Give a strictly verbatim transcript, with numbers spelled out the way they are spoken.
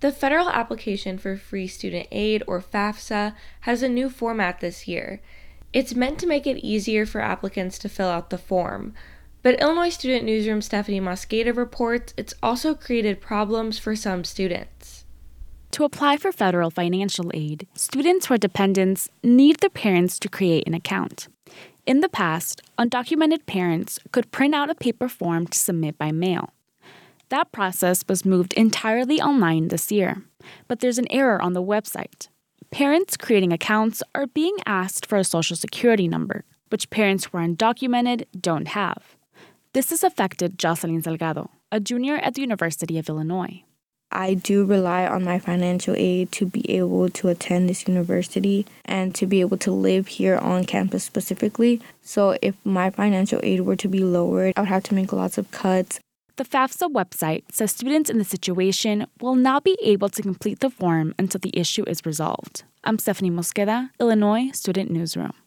The federal application for free student aid, or FAFSA, has a new format this year. It's meant to make it easier for applicants to fill out the form. But Illinois Student Newsroom's Stephanie Mosqueda reports it's also created problems for some students. To apply for federal financial aid, students who are dependents need their parents to create an account. In the past, undocumented parents could print out a paper form to submit by mail. That process was moved entirely online this year, but there's an error on the website. Parents creating accounts are being asked for a social security number, which parents who are undocumented don't have. This has affected Jocelyn Salgado, a junior at the University of Illinois. I do rely on my financial aid to be able to attend this university and to be able to live here on campus specifically. So if my financial aid were to be lowered, I would have to make lots of cuts. The FAFSA website says students in this situation will not be able to complete the form until the issue is resolved. I'm Stephanie Mosqueda, Illinois Student Newsroom.